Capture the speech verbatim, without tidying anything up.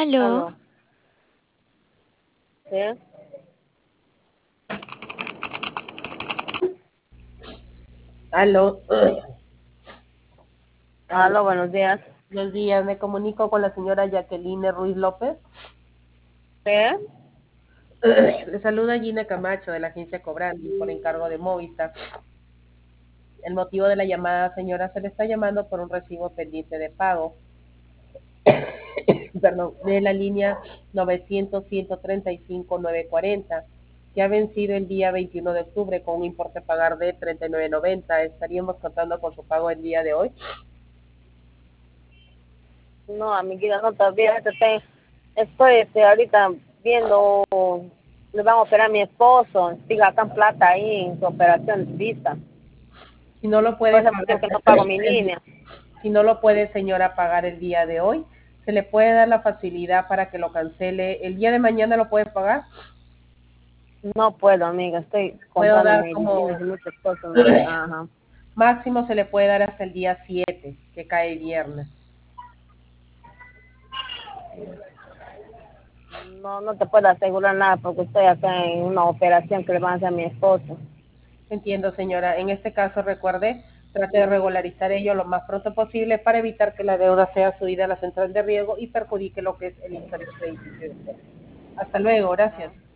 Aló, Aló, ¿sí? Aló, aló, Aló, buenos días. buenos días, me comunico con la señora Jacqueline Ruiz López. ¿Sí? Le saluda Gina Camacho de la agencia Cobrandi por encargo de Movistar. El motivo de la llamada, señora, se le está llamando por un recibo pendiente de pago, perdón, de la línea novecientos, ciento treinta y cinco, novecientos cuarenta, que ha vencido el día veintiuno de octubre con un importe a pagar de treinta y nueve noventa. ¿Estaríamos contando con su pago el día de hoy? No, amiguita, no, todavía estoy, estoy este, ahorita viendo, le van a operar a mi esposo, estoy gastando plata ahí en su operación de vista. Si no lo Por puede ese motivo pagar que no pago mi el día, línea. si no lo puede, señora, pagar el día de hoy, se le puede dar la facilidad para que lo cancele. ¿El día de mañana lo puede pagar? No puedo, amiga, estoy Puedo comprando dar como medicinas y muchas cosas. Ajá. máximo se le puede dar hasta el día siete, que cae viernes. No, no te puedo asegurar nada porque estoy acá en una operación que le van a hacer a mi esposo. Entiendo, señora. En este caso, recuerde, trate de regularizar ello lo más pronto posible para evitar que la deuda sea subida a la central de riesgo y perjudique lo que es el historial crediticio de usted. Hasta luego, gracias.